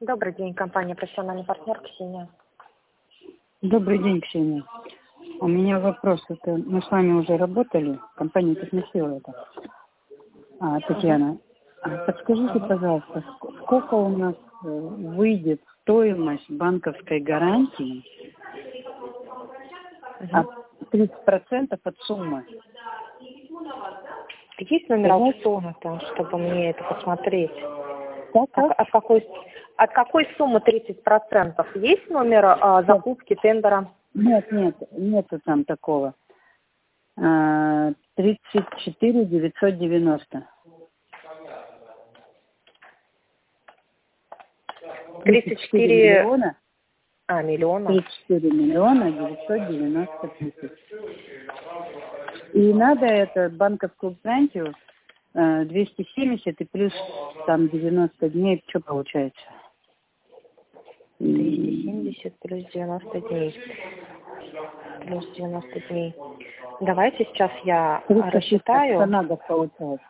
Добрый день, компания «Профессиональный партнер», Ксения. Добрый день, Ксения. У меня вопрос. Это мы с вами уже работали, компания «Техносила» это. Татьяна, подскажите, пожалуйста, сколько у нас выйдет стоимость банковской гарантии от 30% от суммы? Есть номер аукциона-то, чтобы мне это посмотреть? Так? От какой суммы 30%? Есть номер закупки тендера? Нету там такого. 34 990. 34 миллиона. Миллиона. 34 миллиона 990 тысяч. И надо это банковскую гарантию 270 и плюс там 90 дней, что получается? 270 плюс 90 дней. Плюс 90 дней. Давайте сейчас я рассчитаю. Надо получается.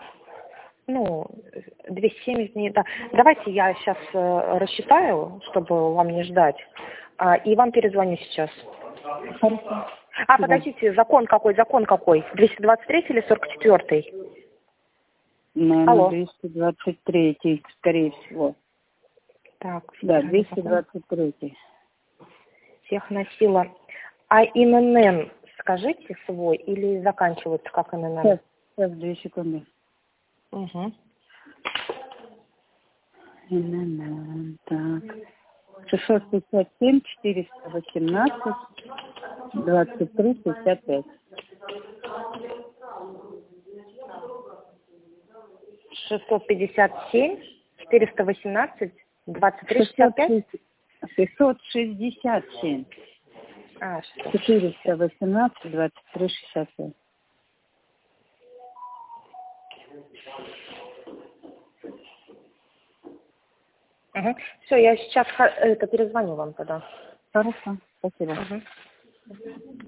270 дней, да. Давайте я сейчас рассчитаю, чтобы вам не ждать. И вам перезвоню сейчас. Хорошо. Подождите, закон какой? 223 или 44? Наверное, Алло. 223, скорее всего. Так, да, 223. Техносила. А ИНН скажите свой или заканчивается как ИНН? Сейчас 2 секунды. Угу. ИНН, так. 657 418 23 65. 657 418 23 65? 667 418 23 65. Угу. Все, я сейчас перезвоню вам тогда. Хорошо, спасибо. Угу.